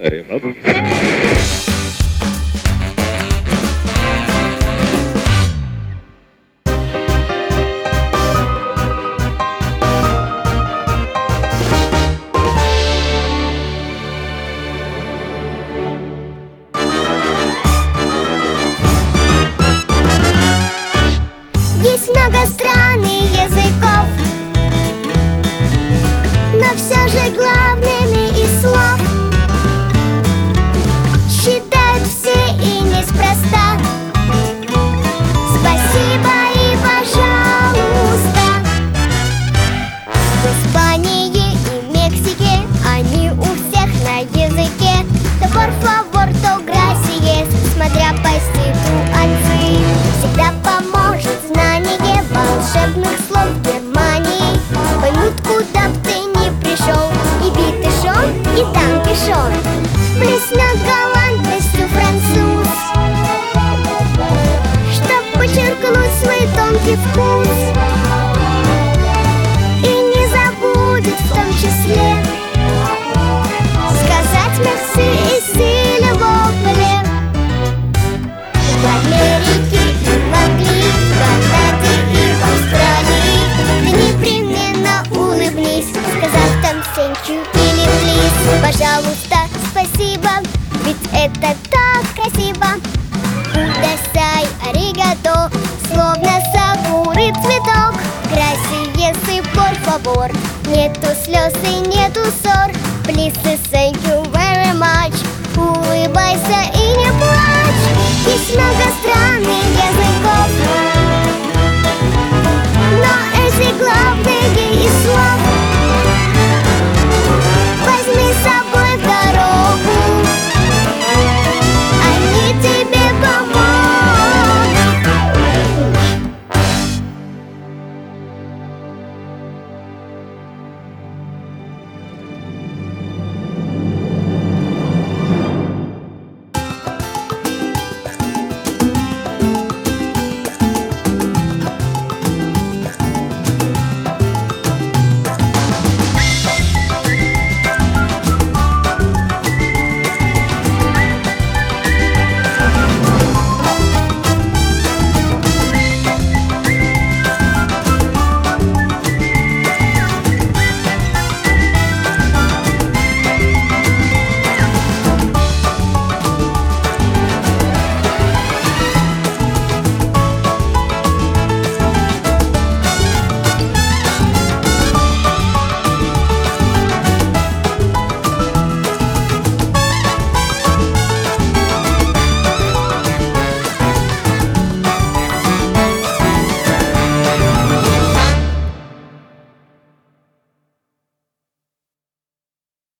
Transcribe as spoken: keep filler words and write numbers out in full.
Есть много стран и языков, но все же главными из слов считают все и неспроста. Спасибо и пожалуйста. В Испании и Мексике они у всех на языке. То por favor, то gracias, смотря по ситуации. Всегда поможет знание волшебных слов Германии. Поймут, куда б ты ни пришел, и битышон, и танкишон. Блеснет галантностью француз, чтоб подчеркнуть свой тонкий вкус. И не забудет в том числе сказать мерси и сильно вопле. В Америке и в Англии, в Канаде и в Австралии ты непременно улыбнись, сказав там thank you или please. Пожалуйста, спасибо, ведь это так красиво. Кудасай, аригато, словно сакуры цветок. Gracias и por favor, нету слез и нету ссор. Please и thank you very much. Улыбайся и не плачь. Есть много стран и